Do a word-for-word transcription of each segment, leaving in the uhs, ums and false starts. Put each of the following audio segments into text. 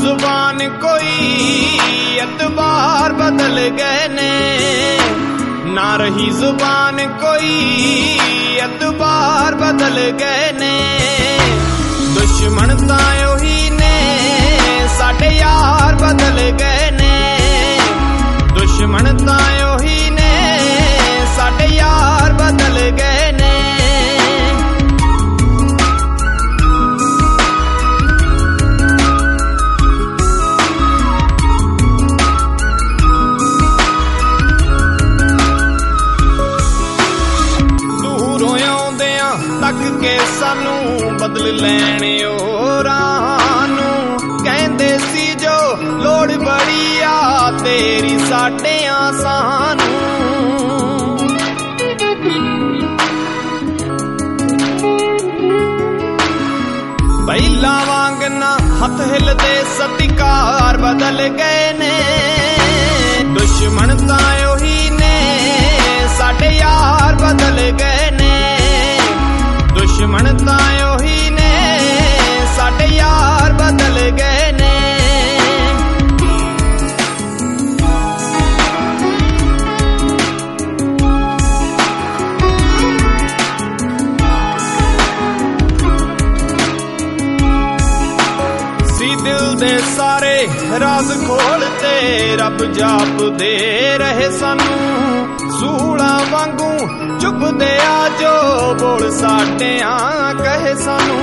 जुबान कोई एतबार बदल गए ने, ना रही जुबान कोई एतबार बदल गए ने। दुश्मन तां ओही ने साडे यार बदल गए ने, दुश्मन तां ओही ने साडे यार बदल गए ने। तक के सानू बदल लैने ओ राह नूं, कहंदे सी जो लोड़ बड़ी आ तेरी साडे सानू। पहिला वांग ना हथ हिलदे सतिकार बदल गए ने, दुश्मन तां ओही ने साडे यार बदल गए ने, दुश्मन तां ओही ने साडे यार बदल गए ने। सी दिल दे सारे राज खोलते रब जाप दे रहे सानू, सूला वांगू चुभदे आ जो बोल साडे आ कहे सानू।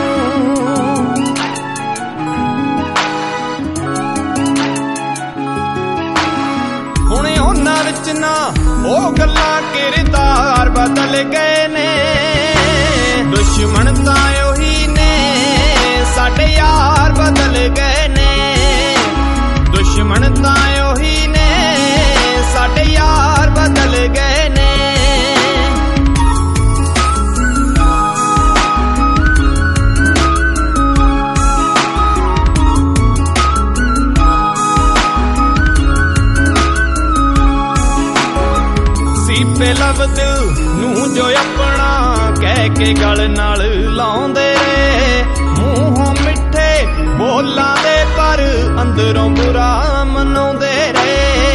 हुणे उन्हां विच ना ओ गल्लां किरदार बदल गए ने, दुश्मन तां ओही ने साडे यार बदल गए ने, दुश्मन तां ओही ने साडे यार बदल गए ने। सीपे लब दिल नूं जो अपना कह के गल नाल लाउंदे रे, मूहों मिठे बोलां दे पर अंदरों बुरा मनाउंदे रे।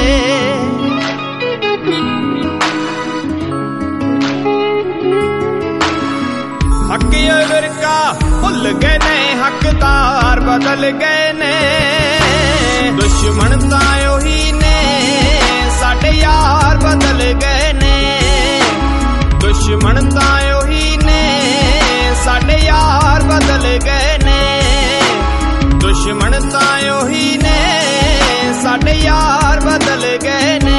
हक विरका भुल गए ने हकदार बदल गए ने, दुश्मन तां ओही ने साडे यार बदल गए ने, दुश्मन तां ओही ने साडे यार बदल गए ने, दुश्मन तां ओही ने साडे यार बदल गए ने।